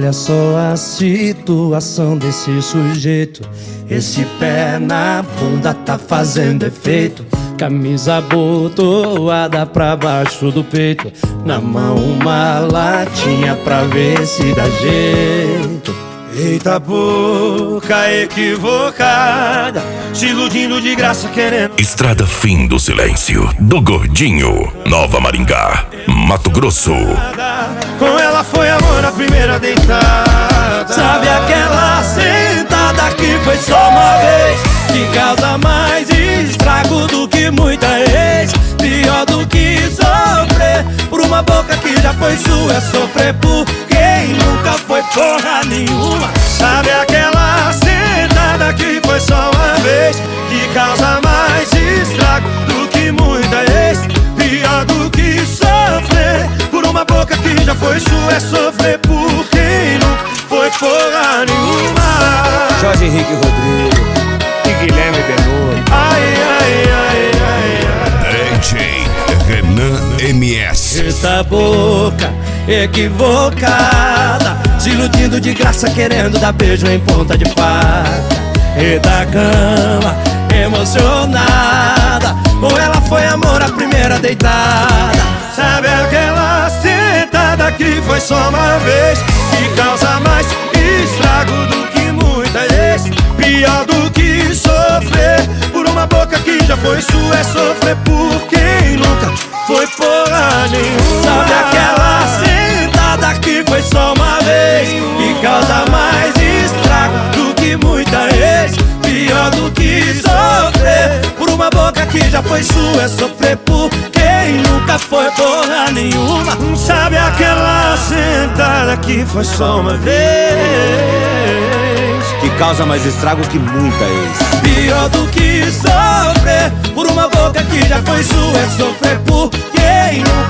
Olha só a situação desse sujeito. Esse pé na bunda tá fazendo efeito. Camisa abotoada pra baixo do peito. Na mão uma latinha pra ver se dá jeito. Eita boca equivocada, se iludindo de graça querendo. Estrada Fim do Silêncio, do Gordinho, Nova Maringá, Mato Grosso. Com ela foi amor na primeira deitada. Sabe aquela sentada que foi só uma vez, que causa mais estrago do que muita ex. Pior do que sofrer por uma boca que já foi sua, é sofrer por quem nunca foi porra nenhuma. Sabe aquela sentada que foi só uma vez, que causa mais estrago do que muita ex. Pior do que sofrer por uma boca que já foi sua, é sofrer por quem nunca foi porra nenhuma. Jorge Henrique Rodrigo e Guilherme Benuto. Ai, ai, ai, ai, ai. DJ Renan MS. Essa boca equivocada, se iludindo de graça querendo dar beijo em ponta de faca. E da cama emocionada, com ela foi amor a primeira deitada. Sabe aquela sentada que foi só uma vez, que causa mais estrago do que muita ex. Pior do que sofrer por uma boca que já foi sua, é sofrer por quem nunca foi porra nenhuma. Sabe aquela sentada que foi só uma vez, que causa mais estrago do que muita ex. Pior do que sofrer por uma boca que já foi sua, é sofrer por quem nunca foi porra nenhuma. Sabe aquela sentada que foi só uma vez, que causa mais estrago que muita ex. pior do que sofrer por uma boca que já foi sua, é sofrer por quem nunca